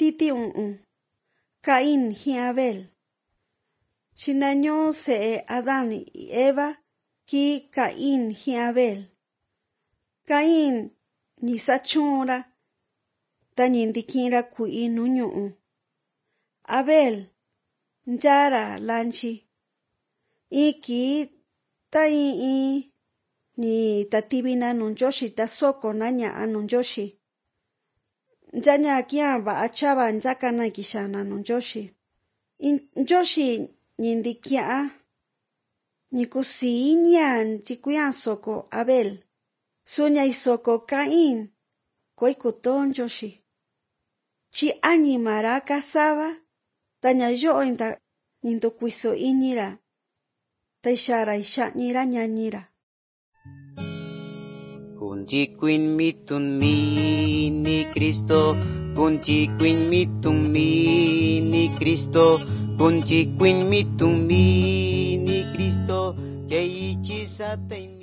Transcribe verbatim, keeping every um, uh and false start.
titi u'un, Caín jin Abel. Xinañó se'e Adán y Eva ki Caín jin Abel. Caín ni sachúnra, ta ni ndikinra kui'i nu ñu'u. Abel nchara lanchi. Iki ta i'i ni tativina nu Nyoxi ta soko na ña'a nu Nyoxi. Nchaña kian va'a chava nchakana kixana nu Nyoxi. Nyoxi ni ndikia'a ni kusii ña nchikuian soko Abel. Suña isoko Caín koi kuto Nyoxi. Chi animara kasava ta ña yo'o inta nindukuiso iñira. Ta ixara ixa'nira ñañira. Kunchikuin mitun mi ni Cristo, kunchikuin mitun mi ni Cristo, kunchikuin mitun mi ni Cristo, jeichi satay